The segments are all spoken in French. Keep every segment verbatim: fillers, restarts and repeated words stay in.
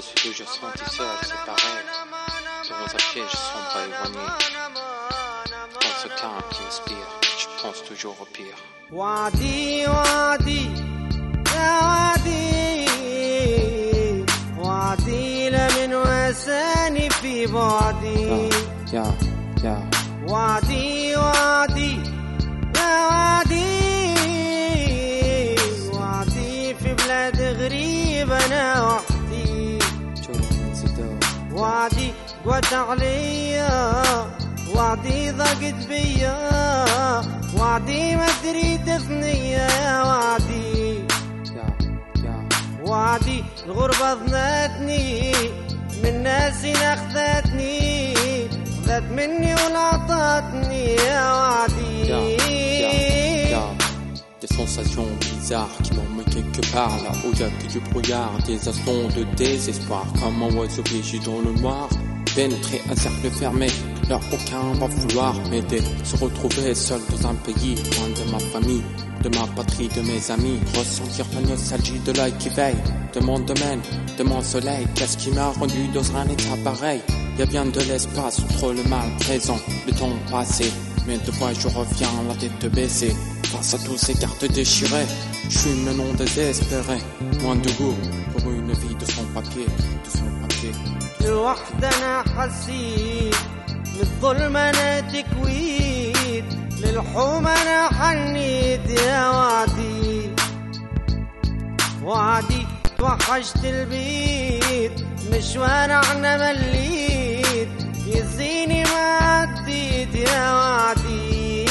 suis toujours senti seul, c'est pareil. Devant un piège sombre et éloigné. Dans ce calme qui inspire, je pense toujours au pire. وعدي وعدي يا وعدي وعدي لمن وساني في بعدي يا يا وعدي وعدي يا وعدي وعدي في بلاد غريب أنا وحدي وعدي قوت عليا وعدي ضاقت بيا وعدي ما تريد ثنية يا وعدي وعدي الغربة ضناتني من ناسي أخذتني خذت مني ولا عطاتني يا وعدي. Des sensations bizarres qui m'emmènent quelque part là où y'a que du brouillard, des instants de désespoir comme un oiseau piégé dans le noir. Pénétrer un cercle fermé, leur aucun va vouloir m'aider. Se retrouver seul dans un pays, loin de ma famille, de ma patrie, de mes amis. Ressentir la nostalgie de l'œil qui veille, de mon domaine, de mon soleil. Qu'est-ce qui m'a rendu dans un état pareil? Y'a bien de l'espace entre le mal présent, le temps passé. Mais de fois je reviens la tête baissée. Face à tous ces cartes déchirées, je suis maintenant désespéré. Moins de goût pour une vie de son papier, de son papier. الوحدة أنا حسيت للظلم أنا تكويت للحوم أنا حنيت يا وعدي وعدي توحشت البيت مشوار عنا مليت يزيني ما عديت يا وعدي.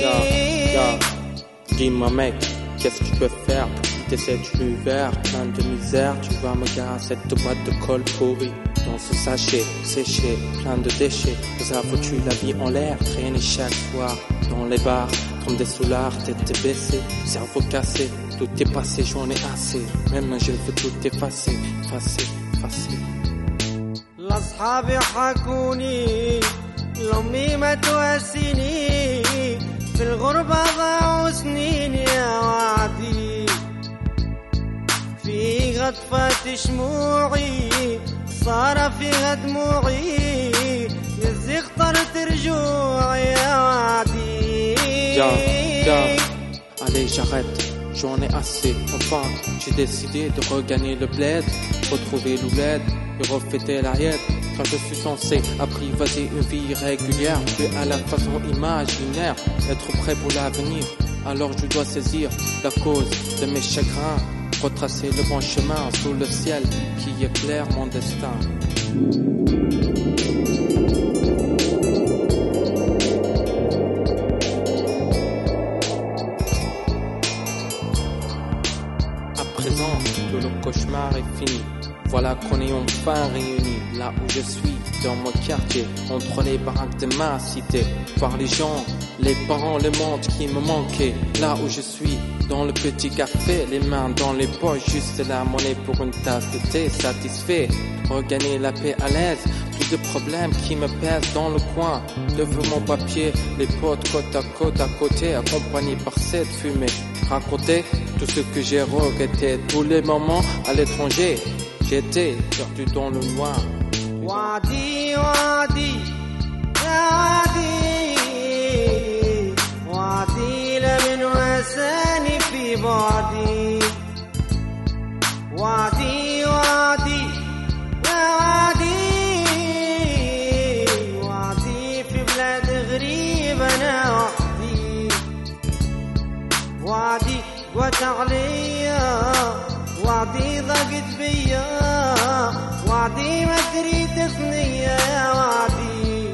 Dis-moi mec, qu'est-ce que tu peux faire pour quitter cet univers plein de misère? Tu vas me garer cette boîte de colle pourrie dans ce sachet séché, plein de déchets. Vous avez foutu la vie en l'air, traîné chaque soir dans les bars comme des soulards, tête baissée, cerveau cassé. Tout est passé, j'en ai assez. Maintenant je veux tout effacer, effacer, effacer. لأصحابي حكوني لأمي ما تواسيني في الغربة ضاعوا سنين يا وعدي في غطفة شموعي صار فيها دموعي يزي اخترت رجوعي يا وعدي. يا يا allez j'arrête, j'en ai assez. Enfin j'ai décidé de regagner le bled, retrouver l'ouled et refêter l'ariette. Quand je suis censé apprivoiser une vie régulière, puis à la façon imaginaire, être prêt pour l'avenir. Alors je dois saisir la cause de mes chagrins, retracer le bon chemin sous le ciel qui éclaire mon destin. À présent, tout le cauchemar est fini. Voilà qu'on est enfin réunis, là où je suis, dans mon quartier, entre les baraques de ma cité. Voir les gens, les parents, le monde qui me manquait. Là où je suis, dans le petit café, les mains dans les poches, juste la monnaie pour une tasse de thé, satisfait. Regagner la paix à l'aise, plus de problèmes qui me pèsent dans le coin. Devant mon papier, les potes côte à côte à côté, accompagnés par cette fumée. Raconter tout ce que j'ai regretté, tous les moments à l'étranger. J'étais perdu dans le noir. وعدي وعدي يا وعدي وعدي لمن وساني في بعدي وعدي وعدي يا وعدي وعدي في بلاد غريب أنا وحدي وعدي قوت عليا وعدي ضاقت بيا وعدي ما تريد ثنية يا وعدي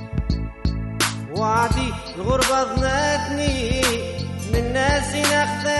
وعدي الغربة ضناتني من ناسي أخذتني